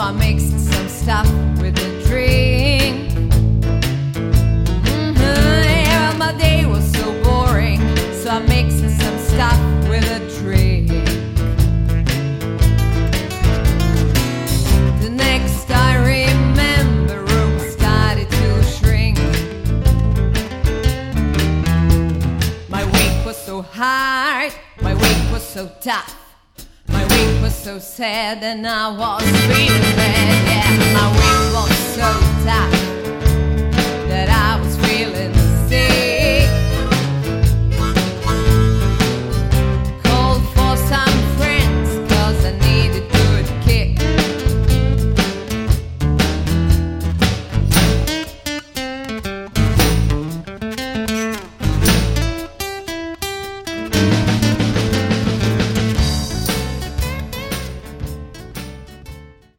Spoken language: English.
I mixed some stuff with a drink. Yeah, my day was so boring, so I mixed some stuff with a drink. The next I remember, room started to shrink. My week was so hard, my week was so tough, my week was so sad, and I was feeling bad. Yeah, my week was so tough.